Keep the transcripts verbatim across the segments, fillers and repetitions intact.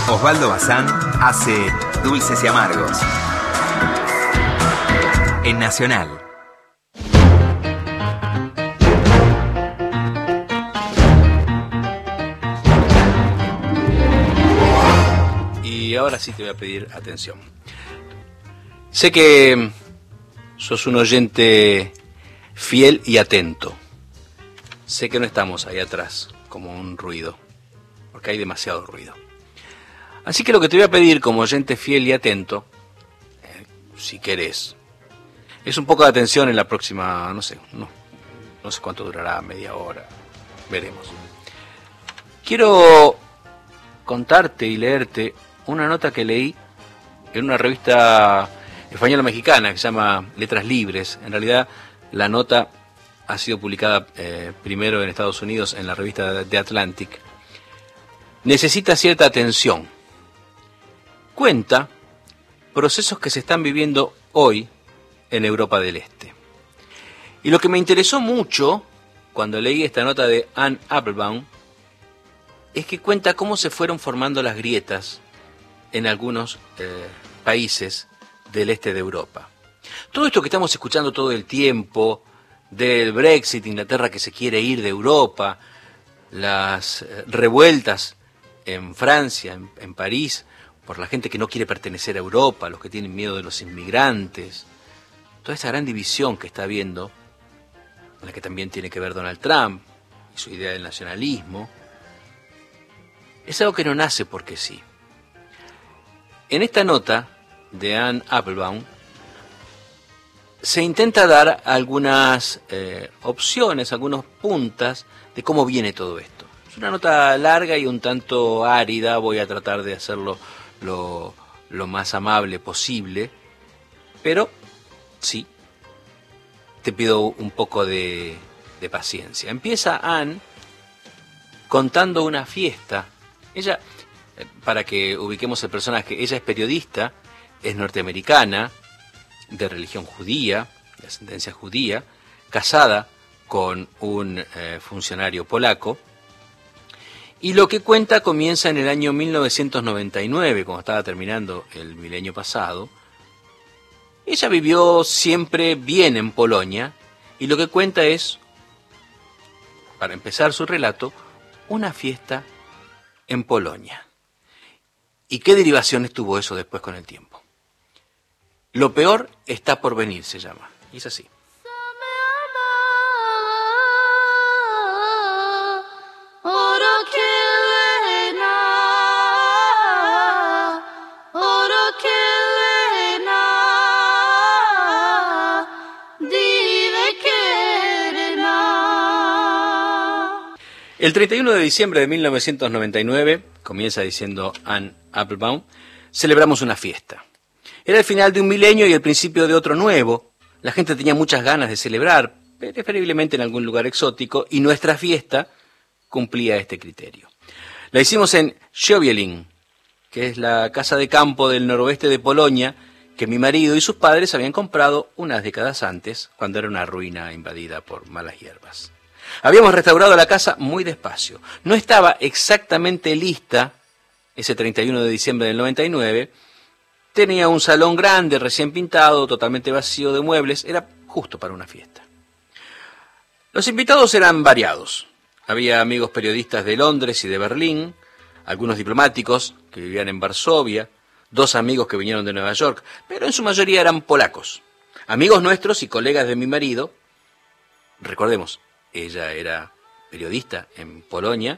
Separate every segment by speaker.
Speaker 1: Osvaldo Bazán hace Dulces y Amargos en Nacional.
Speaker 2: Y ahora sí te voy a pedir atención. Sé que sos un oyente fiel y atento. Sé que no estamos ahí atrás como un ruido, porque hay demasiado ruido. Así que lo que te voy a pedir como oyente fiel y atento, eh, si querés, es un poco de atención en la próxima, no sé, no, no sé cuánto durará, media hora, veremos. Quiero contarte y leerte una nota que leí en una revista española mexicana que se llama Letras Libres. En realidad la nota ha sido publicada eh, primero en Estados Unidos en la revista The Atlantic. Necesita cierta atención. Cuenta procesos que se están viviendo hoy en Europa del Este. Y lo que me interesó mucho cuando leí esta nota de Anne Applebaum es que cuenta cómo se fueron formando las grietas en algunos eh, países del este de Europa. Todo esto que estamos escuchando todo el tiempo, del Brexit, Inglaterra que se quiere ir de Europa, las eh, revueltas en Francia, en, en París, por la gente que no quiere pertenecer a Europa, los que tienen miedo de los inmigrantes, toda esa gran división que está habiendo, en la que también tiene que ver Donald Trump y su idea del nacionalismo, es algo que no nace porque sí. En esta nota de Anne Applebaum se intenta dar algunas eh, opciones, algunas puntas de cómo viene todo esto. Es una nota larga y un tanto árida, voy a tratar de hacerlo lo, lo más amable posible, pero sí, te pido un poco de, de paciencia. Empieza Anne contando una fiesta. Ella, para que ubiquemos el personaje, ella es periodista, es norteamericana, de religión judía, de ascendencia judía, casada con un eh, funcionario polaco, y lo que cuenta comienza en el año mil novecientos noventa y nueve, cuando estaba terminando el milenio pasado. Ella vivió siempre bien en Polonia, y lo que cuenta es, para empezar su relato, una fiesta en Polonia. ¿Y qué derivaciones tuvo eso después con el tiempo? Lo peor está por venir, se llama. Y es así. El treinta y uno de diciembre de mil novecientos noventa y nueve, comienza diciendo Anne Applebaum, celebramos una fiesta. Era el final de un milenio y el principio de otro nuevo. La gente tenía muchas ganas de celebrar, preferiblemente en algún lugar exótico, y nuestra fiesta cumplía este criterio. La hicimos en Szowielin, que es la casa de campo del noroeste de Polonia, que mi marido y sus padres habían comprado unas décadas antes, cuando era una ruina invadida por malas hierbas. Habíamos restaurado la casa muy despacio. No estaba exactamente lista ese treinta y uno de diciembre del noventa y nueve. Tenía un salón grande, recién pintado, totalmente vacío de muebles. Era justo para una fiesta. Los invitados eran variados. Había amigos periodistas de Londres y de Berlín, algunos diplomáticos que vivían en Varsovia, dos amigos que vinieron de Nueva York, pero en su mayoría eran polacos. Amigos nuestros y colegas de mi marido. Recordemos, ella era periodista en Polonia.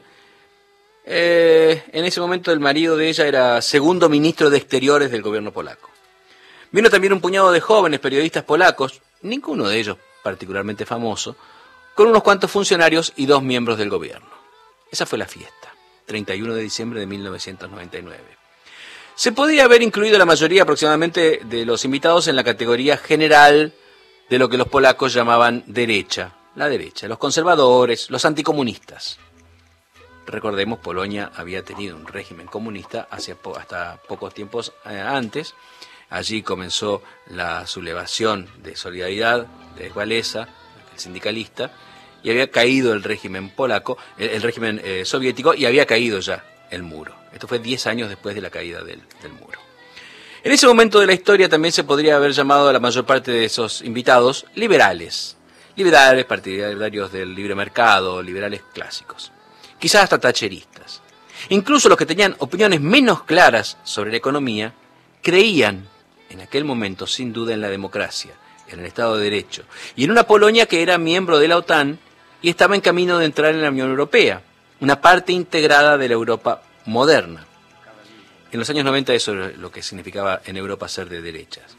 Speaker 2: Eh, en ese momento el marido de ella era segundo ministro de Exteriores del gobierno polaco. Vino también un puñado de jóvenes periodistas polacos, ninguno de ellos particularmente famoso, con unos cuantos funcionarios y dos miembros del gobierno. Esa fue la fiesta, treinta y uno de diciembre de mil novecientos noventa y nueve. Se podía haber incluido la mayoría aproximadamente de los invitados en la categoría general de lo que los polacos llamaban derecha. La derecha, los conservadores, los anticomunistas. Recordemos, Polonia había tenido un régimen comunista hace po- hasta pocos tiempos eh, antes. Allí comenzó la sublevación de Solidaridad, de Wałęsa, el sindicalista, y había caído el régimen polaco, el, el régimen eh, soviético, y había caído ya el muro. Esto fue diez años después de la caída del, del muro. En ese momento de la historia también se podría haber llamado a la mayor parte de esos invitados liberales. Liberales, partidarios del libre mercado, liberales clásicos. Quizás hasta thatcheristas. Incluso los que tenían opiniones menos claras sobre la economía creían en aquel momento sin duda en la democracia, en el Estado de Derecho, y en una Polonia que era miembro de la OTAN y estaba en camino de entrar en la Unión Europea, una parte integrada de la Europa moderna. En los años noventa eso era lo que significaba en Europa ser de derechas.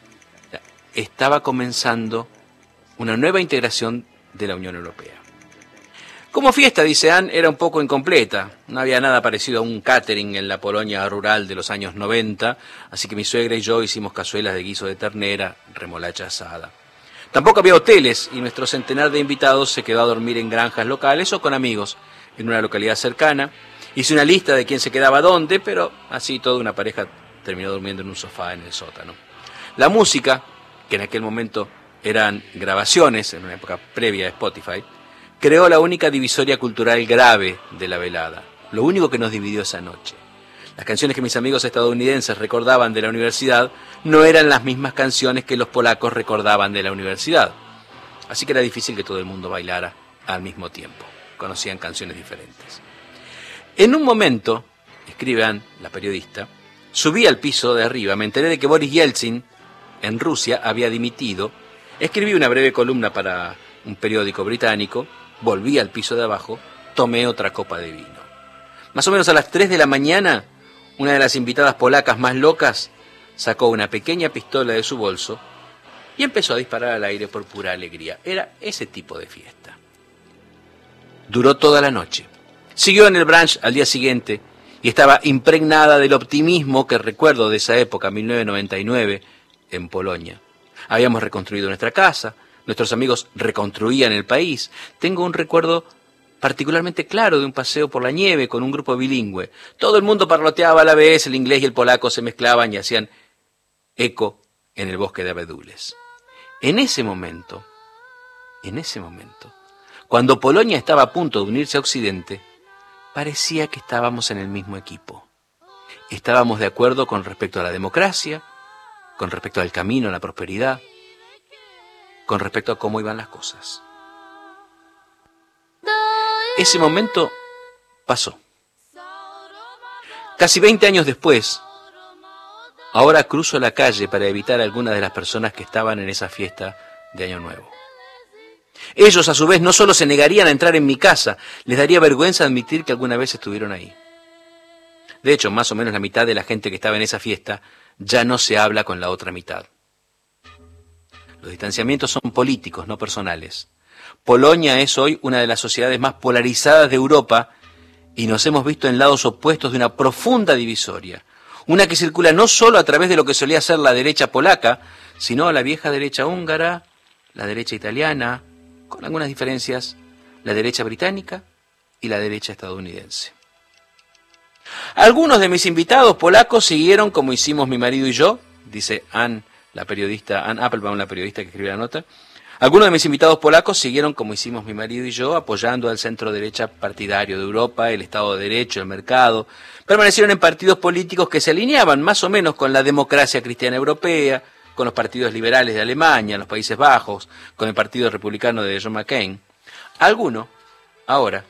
Speaker 2: Estaba comenzando una nueva integración de la Unión Europea. Como fiesta, dice Anne, era un poco incompleta. No había nada parecido a un catering en la Polonia rural de los años noventa, así que mi suegra y yo hicimos cazuelas de guiso de ternera, remolacha asada. Tampoco había hoteles y nuestro centenar de invitados se quedó a dormir en granjas locales o con amigos en una localidad cercana. Hice una lista de quién se quedaba dónde, pero así toda una pareja terminó durmiendo en un sofá en el sótano. La música, que en aquel momento eran grabaciones, en una época previa a Spotify, creó la única divisoria cultural grave de la velada, lo único que nos dividió esa noche. Las canciones que mis amigos estadounidenses recordaban de la universidad no eran las mismas canciones que los polacos recordaban de la universidad. Así que era difícil que todo el mundo bailara al mismo tiempo. Conocían canciones diferentes. En un momento, escribe Anne, la periodista, subí al piso de arriba, me enteré de que Boris Yeltsin, en Rusia, había dimitido, escribí una breve columna para un periódico británico, volví al piso de abajo, tomé otra copa de vino. Más o menos a las tres de la mañana, una de las invitadas polacas más locas sacó una pequeña pistola de su bolso y empezó a disparar al aire por pura alegría. Era ese tipo de fiesta. Duró toda la noche. Siguió en el brunch al día siguiente y estaba impregnada del optimismo que recuerdo de esa época, mil novecientos noventa y nueve, en Polonia. Habíamos reconstruido nuestra casa, nuestros amigos reconstruían el país. Tengo un recuerdo particularmente claro de un paseo por la nieve con un grupo bilingüe. Todo el mundo parloteaba a la vez, el inglés y el polaco se mezclaban y hacían eco en el bosque de abedules. En ese momento, en ese momento, cuando Polonia estaba a punto de unirse a Occidente, parecía que estábamos en el mismo equipo. Estábamos de acuerdo con respecto a la democracia, con respecto al camino a la prosperidad, con respecto a cómo iban las cosas. Ese momento pasó. Casi veinte años después, ahora cruzo la calle para evitar a algunas de las personas que estaban en esa fiesta de Año Nuevo. Ellos, a su vez, no solo se negarían a entrar en mi casa, les daría vergüenza admitir que alguna vez estuvieron ahí. De hecho, más o menos la mitad de la gente que estaba en esa fiesta ya no se habla con la otra mitad. Los distanciamientos son políticos, no personales. Polonia es hoy una de las sociedades más polarizadas de Europa y nos hemos visto en lados opuestos de una profunda divisoria. Una que circula no solo a través de lo que solía ser la derecha polaca, sino la vieja derecha húngara, la derecha italiana, con algunas diferencias, la derecha británica y la derecha estadounidense. Algunos de mis invitados polacos siguieron como hicimos mi marido y yo, dice Anne, la periodista, Anne Applebaum, la periodista que escribió la nota. Algunos de mis invitados polacos siguieron como hicimos mi marido y yo, apoyando al centro derecha partidario de Europa, el Estado de Derecho, el mercado. Permanecieron en partidos políticos que se alineaban más o menos con la democracia cristiana europea, con los partidos liberales de Alemania, en los Países Bajos, con el Partido Republicano de John McCain. Algunos, ahora,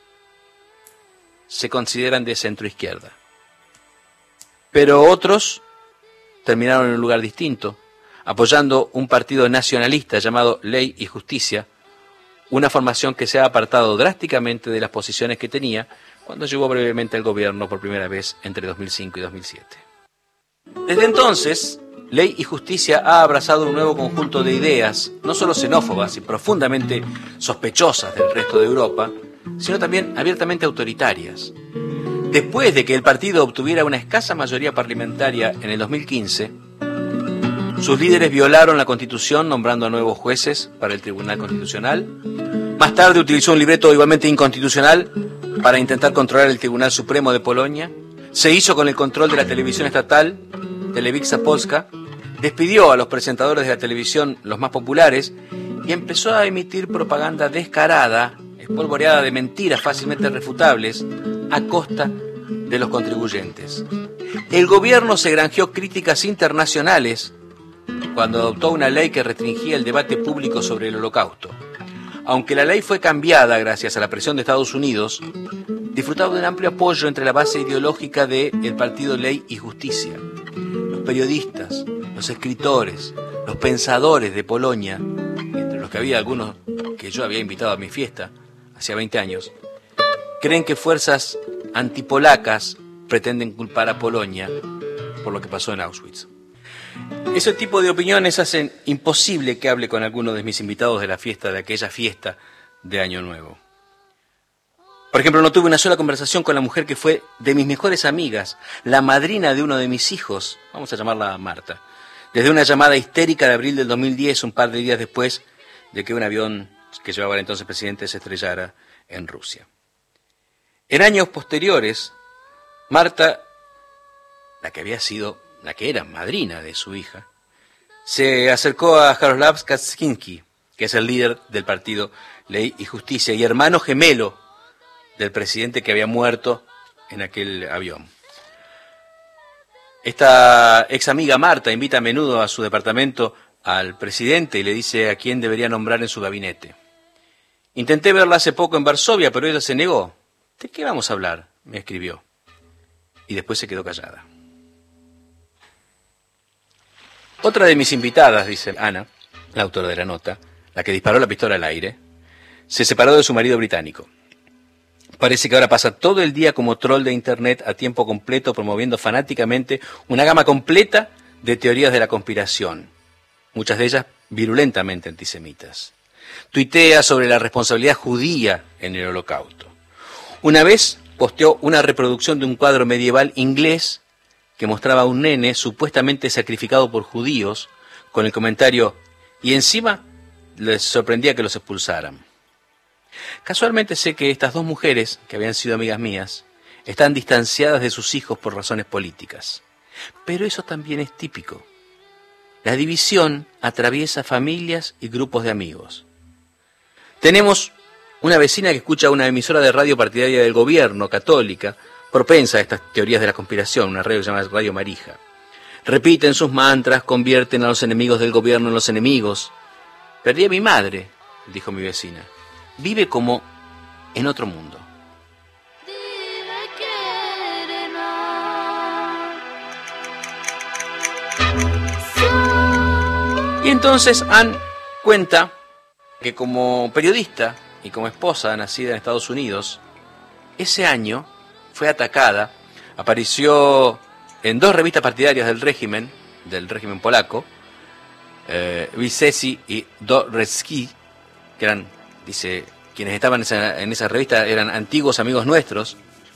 Speaker 2: se consideran de centro-izquierda. Pero otros terminaron en un lugar distinto, apoyando un partido nacionalista llamado Ley y Justicia, una formación que se ha apartado drásticamente de las posiciones que tenía cuando llegó brevemente al gobierno por primera vez entre dos mil cinco y dos mil siete. Desde entonces, Ley y Justicia ha abrazado un nuevo conjunto de ideas, no solo xenófobas y profundamente sospechosas del resto de Europa, sino también abiertamente autoritarias. Después de que el partido obtuviera una escasa mayoría parlamentaria en el dos mil quince, sus líderes violaron la Constitución nombrando a nuevos jueces para el Tribunal Constitucional. Más tarde utilizó un libreto igualmente inconstitucional para intentar controlar el Tribunal Supremo de Polonia. Se hizo con el control de la televisión estatal, Telewizja Polska, despidió a los presentadores de la televisión, los más populares, y empezó a emitir propaganda descarada, espolvoreada de mentiras fácilmente refutables, a costa de los contribuyentes. El gobierno se granjeó críticas internacionales cuando adoptó una ley que restringía el debate público sobre el Holocausto. Aunque la ley fue cambiada gracias a la presión de Estados Unidos, disfrutaba de un amplio apoyo entre la base ideológica del partido Ley y Justicia. Los periodistas, los escritores, los pensadores de Polonia, entre los que había algunos que yo había invitado a mi fiesta, hacía veinte años, creen que fuerzas antipolacas pretenden culpar a Polonia por lo que pasó en Auschwitz. Ese tipo de opiniones hacen imposible que hable con alguno de mis invitados de la fiesta, de aquella fiesta de Año Nuevo. Por ejemplo, no tuve una sola conversación con la mujer que fue de mis mejores amigas, la madrina de uno de mis hijos, vamos a llamarla Marta, desde una llamada histérica de abril del dos mil diez, un par de días después de que un avión que llevaba al entonces presidente se estrellara en Rusia. En años posteriores, Marta, la que había sido, la que era madrina de su hija, se acercó a Jaroslav Kaczynski, que es el líder del partido Ley y Justicia y hermano gemelo del presidente que había muerto en aquel avión. Esta ex amiga Marta invita a menudo a su departamento al presidente y le dice a quién debería nombrar en su gabinete. Intenté verla hace poco en Varsovia, pero ella se negó. ¿De qué vamos a hablar?, me escribió. Y después se quedó callada. Otra de mis invitadas, dice Ana, la autora de la nota, la que disparó la pistola al aire, se separó de su marido británico. Parece que ahora pasa todo el día como troll de internet a tiempo completo promoviendo fanáticamente una gama completa de teorías de la conspiración, muchas de ellas virulentamente antisemitas. Tuitea sobre la responsabilidad judía en el Holocausto. Una vez posteó una reproducción de un cuadro medieval inglés que mostraba a un nene supuestamente sacrificado por judíos con el comentario, y encima les sorprendía que los expulsaran. Casualmente sé que estas dos mujeres, que habían sido amigas mías, están distanciadas de sus hijos por razones políticas. Pero eso también es típico. La división atraviesa familias y grupos de amigos. Tenemos una vecina que escucha una emisora de radio partidaria del gobierno, católica, propensa a estas teorías de la conspiración, una radio que se llama Radio Marija. Repiten sus mantras, convierten a los enemigos del gobierno en los enemigos. Perdí a mi madre, dijo mi vecina. Vive como en otro mundo. Y entonces Anne cuenta que como periodista y como esposa nacida en Estados Unidos, ese año fue atacada, apareció en dos revistas partidarias del régimen, del régimen polaco, eh, Wisesi y Dorecki, que eran, dice, quienes estaban en esa, en esa revista eran antiguos amigos nuestros,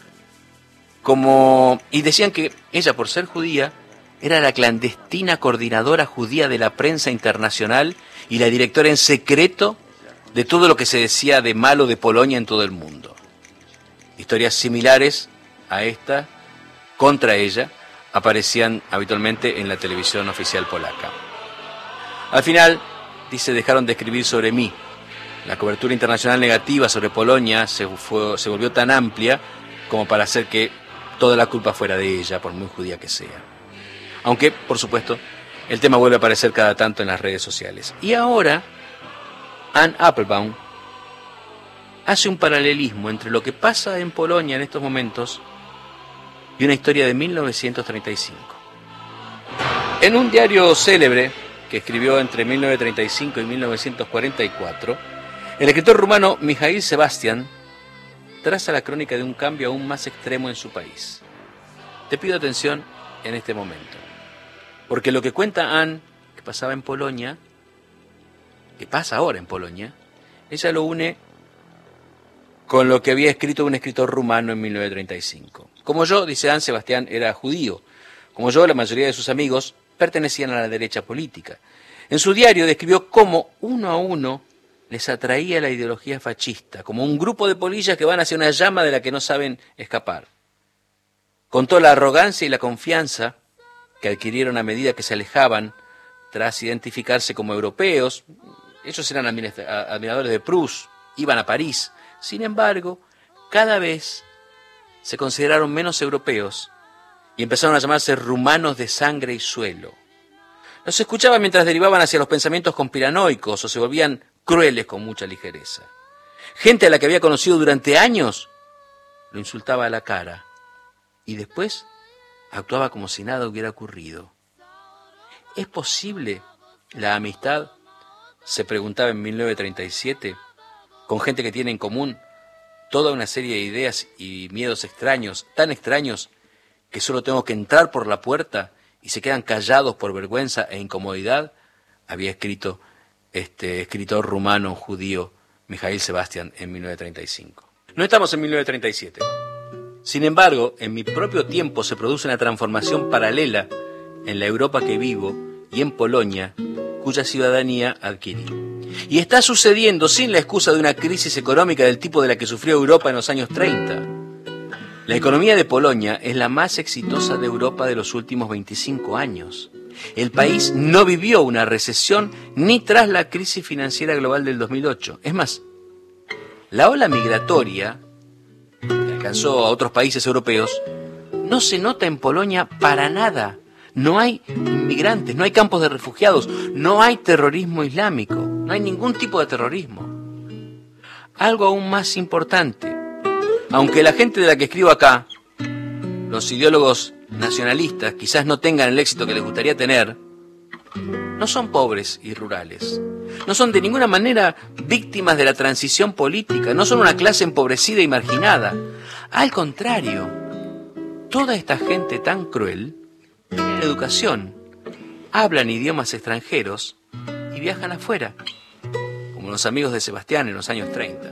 Speaker 2: como, y decían que ella, por ser judía, era la clandestina coordinadora judía de la prensa internacional y la directora en secreto de todo lo que se decía de malo de Polonia en todo el mundo. Historias similares a esta, contra ella, aparecían habitualmente en la televisión oficial polaca. Al final, dice, dejaron de escribir sobre mí. La cobertura internacional negativa sobre Polonia se, fue, se volvió tan amplia como para hacer que toda la culpa fuera de ella, por muy judía que sea. Aunque, por supuesto, el tema vuelve a aparecer cada tanto en las redes sociales. Y ahora, Anne Applebaum hace un paralelismo entre lo que pasa en Polonia en estos momentos y una historia de mil novecientos treinta y cinco. En un diario célebre que escribió entre mil novecientos treinta y cinco y mil novecientos cuarenta y cuatro, el escritor rumano Mihail Sebastian traza la crónica de un cambio aún más extremo en su país. Te pido atención en este momento, porque lo que cuenta Anne, que pasaba en Polonia, que pasa ahora en Polonia, ella lo une con lo que había escrito un escritor rumano en mil novecientos treinta y cinco. Como yo, dice Anne, Sebastián era judío. Como yo, la mayoría de sus amigos pertenecían a la derecha política. En su diario describió cómo uno a uno les atraía la ideología fascista, como un grupo de polillas que van hacia una llama de la que no saben escapar. Contó la arrogancia y la confianza que adquirieron a medida que se alejaban tras identificarse como europeos. Ellos eran admiradores de Proust, iban a París. Sin embargo, cada vez se consideraron menos europeos y empezaron a llamarse rumanos de sangre y suelo. Los escuchaba mientras derivaban hacia los pensamientos conspiranoicos o se volvían crueles con mucha ligereza. Gente a la que había conocido durante años lo insultaba a la cara y después actuaba como si nada hubiera ocurrido. ¿Es posible la amistad?, se preguntaba en mil novecientos treinta y siete, con gente que tiene en común toda una serie de ideas y miedos extraños, tan extraños que solo tengo que entrar por la puerta y se quedan callados por vergüenza e incomodidad, había escrito este escritor rumano judío Mikhail Sebastian en mil novecientos treinta y cinco. No estamos en mil novecientos treinta y siete. Sin embargo, en mi propio tiempo se produce una transformación paralela en la Europa que vivo y en Polonia, cuya ciudadanía adquirí. Y está sucediendo sin la excusa de una crisis económica del tipo de la que sufrió Europa en los años treinta. La economía de Polonia es la más exitosa de Europa de los últimos veinticinco años. El país no vivió una recesión ni tras la crisis financiera global del dos mil ocho. Es más, la ola migratoria que alcanzó a otros países europeos no se nota en Polonia para nada. No hay inmigrantes, no hay campos de refugiados, no hay terrorismo islámico, no hay ningún tipo de terrorismo. Algo aún más importante, aunque la gente de la que escribo acá, los ideólogos nacionalistas, quizás no tengan el éxito que les gustaría tener, no son pobres y rurales, no son de ninguna manera víctimas de la transición política, no son una clase empobrecida y marginada. Al contrario, toda esta gente tan cruel tienen educación, hablan idiomas extranjeros y viajan afuera, como los amigos de Sebastián en los años treinta.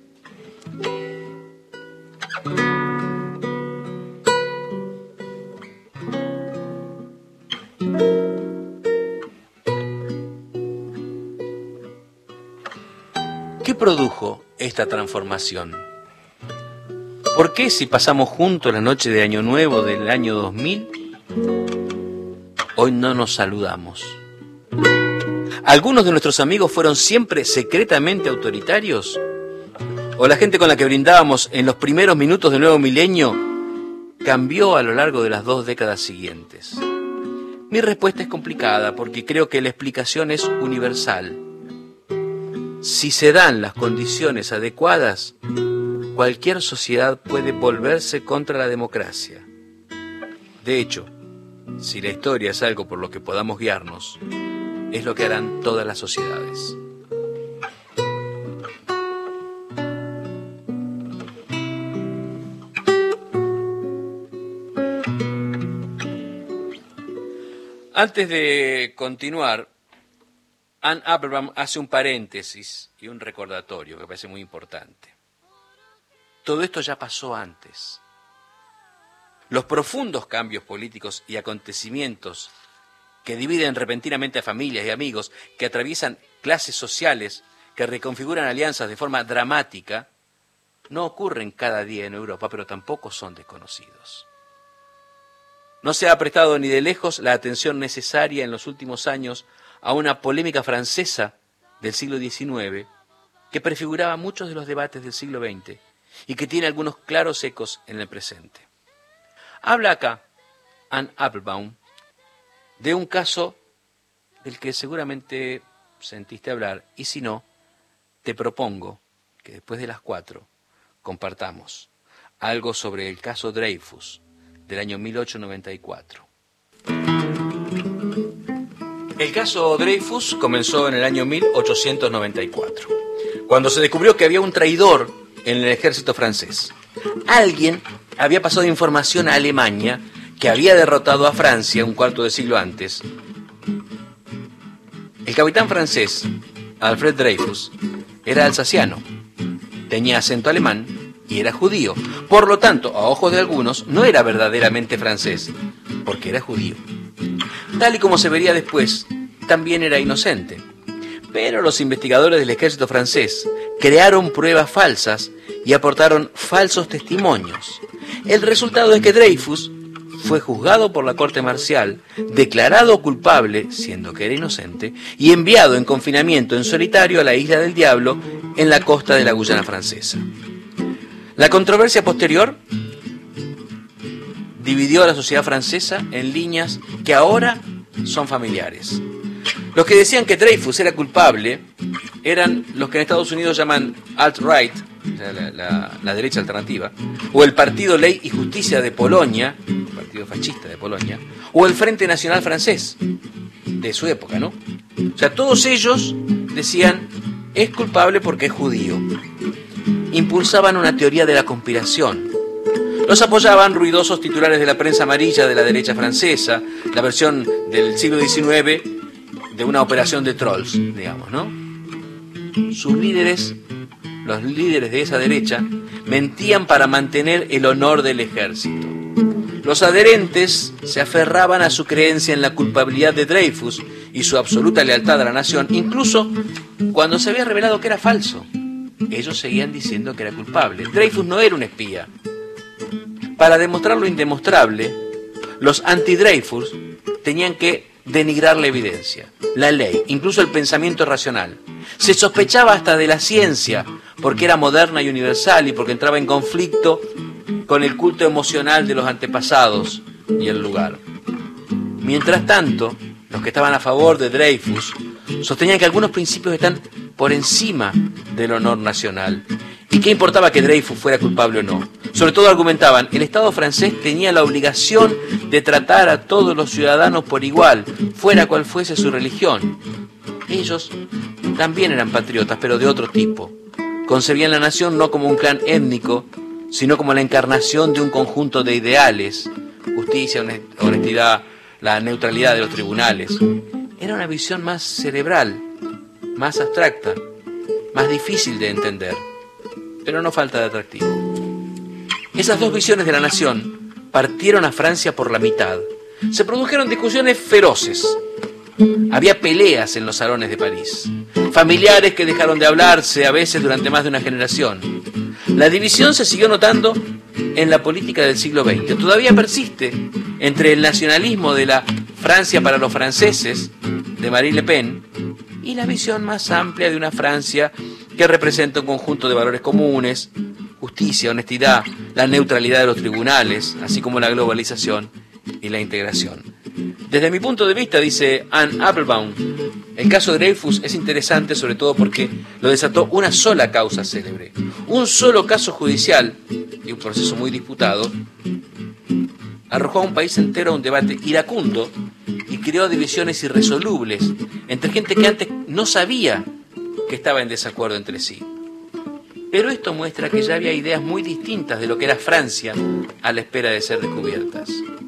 Speaker 2: ¿Qué produjo esta transformación? ¿Por qué si pasamos juntos la noche de Año Nuevo del año dos mil, hoy no nos saludamos? ¿Algunos de nuestros amigos fueron siempre secretamente autoritarios? ¿O la gente con la que brindábamos en los primeros minutos del nuevo milenio cambió a lo largo de las dos décadas siguientes? Mi respuesta es complicada porque creo que la explicación es universal. Si se dan las condiciones adecuadas, cualquier sociedad puede volverse contra la democracia. De hecho, si la historia es algo por lo que podamos guiarnos, es lo que harán todas las sociedades. Antes de continuar, Anne Applebaum hace un paréntesis y un recordatorio que me parece muy importante. Todo esto ya pasó antes. Los profundos cambios políticos y acontecimientos que dividen repentinamente a familias y amigos, que atraviesan clases sociales, que reconfiguran alianzas de forma dramática, no ocurren cada día en Europa, pero tampoco son desconocidos. No se ha prestado ni de lejos la atención necesaria en los últimos años a una polémica francesa del siglo diecinueve que prefiguraba muchos de los debates del siglo veinte y que tiene algunos claros ecos en el presente. Habla acá Anne Applebaum de un caso del que seguramente sentiste hablar, y si no, te propongo que después de las cuatro compartamos algo sobre el caso Dreyfus del año mil ochocientos noventa y cuatro. El caso Dreyfus comenzó en el año mil ochocientos noventa y cuatro, cuando se descubrió que había un traidor en el ejército francés. Alguien había pasado información a Alemania que había derrotado a Francia un cuarto de siglo antes. El capitán francés, Alfred Dreyfus, era alsaciano, tenía acento alemán y era judío. Por lo tanto, a ojos de algunos, no era verdaderamente francés, porque era judío. Tal y como se vería después, también era inocente. Pero los investigadores del ejército francés crearon pruebas falsas y aportaron falsos testimonios. El resultado es que Dreyfus fue juzgado por la corte marcial, declarado culpable, siendo que era inocente, y enviado en confinamiento en solitario a la Isla del Diablo, en la costa de la Guyana francesa. La controversia posterior dividió a la sociedad francesa en líneas que ahora son familiares. Los que decían que Dreyfus era culpable eran los que en Estados Unidos llaman alt-right, o sea, la, la, la derecha alternativa, o el Partido Ley y Justicia de Polonia, el partido fascista de Polonia, o el Frente Nacional francés, de su época, ¿no? O sea, todos ellos decían, es culpable porque es judío. Impulsaban una teoría de la conspiración. Los apoyaban ruidosos titulares de la prensa amarilla de la derecha francesa, la versión del siglo diecinueve de una operación de trolls, digamos, ¿no? Sus líderes, los líderes de esa derecha, mentían para mantener el honor del ejército. Los adherentes se aferraban a su creencia en la culpabilidad de Dreyfus y su absoluta lealtad a la nación, incluso cuando se había revelado que era falso. Ellos seguían diciendo que era culpable. Dreyfus no era un espía. Para demostrar lo indemostrable, los anti-Dreyfus tenían que denigrar la evidencia, la ley, incluso el pensamiento racional. Se sospechaba hasta de la ciencia, porque era moderna y universal y porque entraba en conflicto con el culto emocional de los antepasados y el lugar. Mientras tanto, los que estaban a favor de Dreyfus sostenían que algunos principios están por encima del honor nacional. ¿Y qué importaba que Dreyfus fuera culpable o no? Sobre todo argumentaban, el Estado francés tenía la obligación de tratar a todos los ciudadanos por igual, fuera cual fuese su religión. Ellos también eran patriotas, pero de otro tipo. Concebían la nación no como un clan étnico, sino como la encarnación de un conjunto de ideales, justicia, honestidad, la neutralidad de los tribunales. Era una visión más cerebral, más abstracta, más difícil de entender, pero no falta de atractivo. Esas dos visiones de la nación partieron a Francia por la mitad. Se produjeron discusiones feroces. Había peleas en los salones de París, familiares que dejaron de hablarse a veces durante más de una generación. La división se siguió notando en la política del siglo veinte. Todavía persiste entre el nacionalismo de la Francia para los franceses, de Marine Le Pen, y la visión más amplia de una Francia que representa un conjunto de valores comunes, justicia, honestidad, la neutralidad de los tribunales, así como la globalización y la integración. Desde mi punto de vista, dice Anne Applebaum, el caso de Dreyfus es interesante sobre todo porque lo desató una sola causa célebre, un solo caso judicial y un proceso muy disputado, arrojó a un país entero a un debate iracundo y creó divisiones irresolubles entre gente que antes no sabía que estaba en desacuerdo entre sí. Pero esto muestra que ya había ideas muy distintas de lo que era Francia a la espera de ser descubiertas.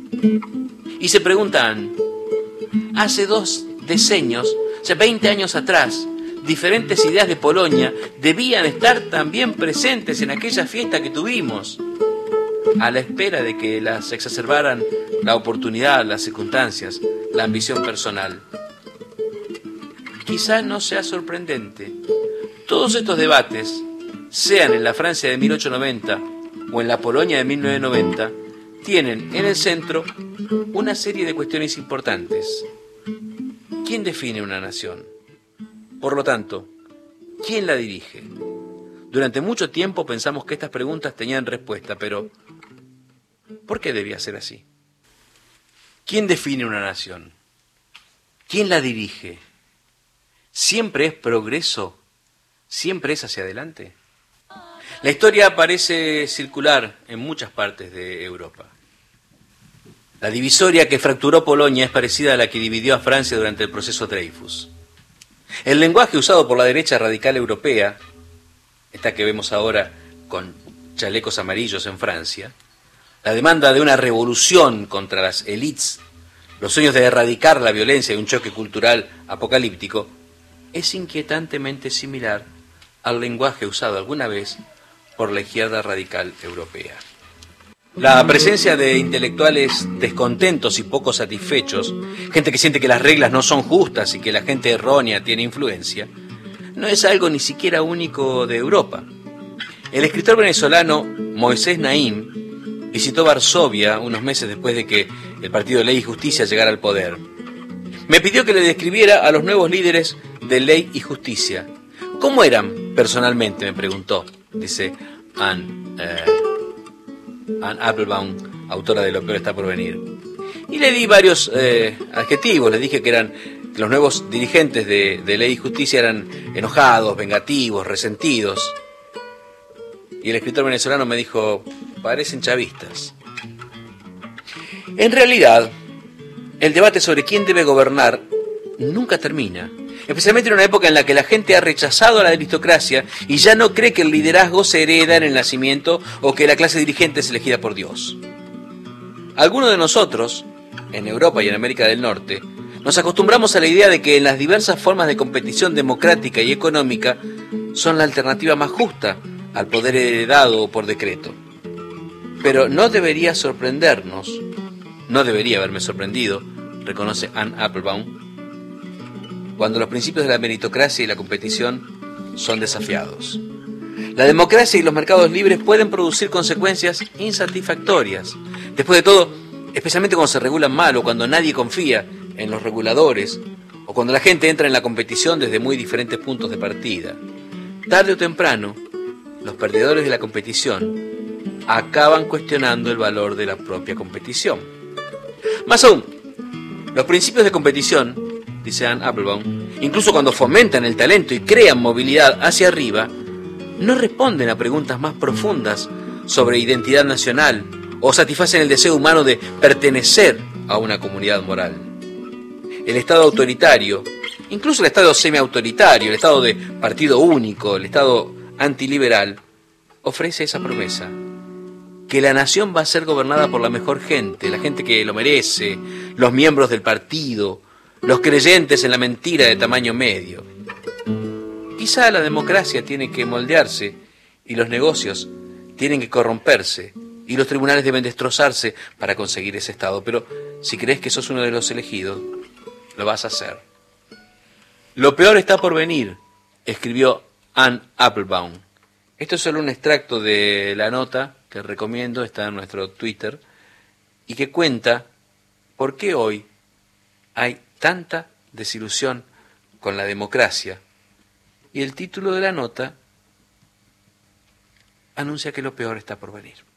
Speaker 2: Y se preguntan, hace dos decenios, o sea, veinte años atrás, diferentes ideas de Polonia debían estar también presentes en aquella fiesta que tuvimos, a la espera de que las exacerbaran la oportunidad, las circunstancias, la ambición personal. Quizás no sea sorprendente. Todos estos debates, sean en la Francia de mil ochocientos noventa o en la Polonia de mil novecientos noventa, tienen en el centro una serie de cuestiones importantes. ¿Quién define una nación? Por lo tanto, ¿quién la dirige? Durante mucho tiempo pensamos que estas preguntas tenían respuesta, pero ¿por qué debía ser así? ¿Quién define una nación? ¿Quién la dirige? ¿Siempre es progreso? ¿Siempre es hacia adelante? La historia parece circular en muchas partes de Europa. La divisoria que fracturó Polonia es parecida a la que dividió a Francia durante el proceso Dreyfus. El lenguaje usado por la derecha radical europea, esta que vemos ahora con chalecos amarillos en Francia, la demanda de una revolución contra las élites, los sueños de erradicar la violencia y un choque cultural apocalíptico, es inquietantemente similar al lenguaje usado alguna vez por la izquierda radical europea. La presencia de intelectuales descontentos y poco satisfechos, gente que siente que las reglas no son justas y que la gente errónea tiene influencia, no es algo ni siquiera único de Europa. El escritor venezolano Moisés Naim visitó Varsovia unos meses después de que el Partido Ley y Justicia llegara al poder. Me pidió que le describiera a los nuevos líderes de Ley y Justicia. ¿Cómo eran personalmente?, me preguntó, dice Anne, eh, Anne Applebaum, autora de Lo peor está por venir. Y le di varios eh, adjetivos, le dije que eran que los nuevos dirigentes de, de Ley y Justicia eran enojados, vengativos, resentidos. Y el escritor venezolano me dijo, parecen chavistas. En realidad, el debate sobre quién debe gobernar nunca termina, especialmente en una época en la que la gente ha rechazado a la aristocracia y ya no cree que el liderazgo se hereda en el nacimiento o que la clase dirigente es elegida por Dios. Algunos de nosotros, en Europa y en América del Norte, nos acostumbramos a la idea de que las diversas formas de competición democrática y económica son la alternativa más justa al poder heredado por decreto. Pero no debería sorprendernos, no debería haberme sorprendido, reconoce Anne Applebaum, cuando los principios de la meritocracia y la competición son desafiados. La democracia y los mercados libres pueden producir consecuencias insatisfactorias. Después de todo, especialmente cuando se regulan mal o cuando nadie confía en los reguladores o cuando la gente entra en la competición desde muy diferentes puntos de partida. Tarde o temprano, los perdedores de la competición acaban cuestionando el valor de la propia competición. Más aún, los principios de competición, dice Anne Applebaum, incluso cuando fomentan el talento y crean movilidad hacia arriba, no responden a preguntas más profundas sobre identidad nacional o satisfacen el deseo humano de pertenecer a una comunidad moral. El Estado autoritario, incluso el Estado semiautoritario, el Estado de partido único, el Estado antiliberal, ofrece esa promesa, que la nación va a ser gobernada por la mejor gente, la gente que lo merece, los miembros del partido, los creyentes en la mentira de tamaño medio. Quizá la democracia tiene que moldearse y los negocios tienen que corromperse y los tribunales deben destrozarse para conseguir ese estado. Pero si crees que sos uno de los elegidos, lo vas a hacer. Lo peor está por venir, escribió Anne Applebaum. Esto es solo un extracto de la nota que recomiendo, está en nuestro Twitter, y que cuenta por qué hoy hay tanta desilusión con la democracia. Y el título de la nota anuncia que lo peor está por venir.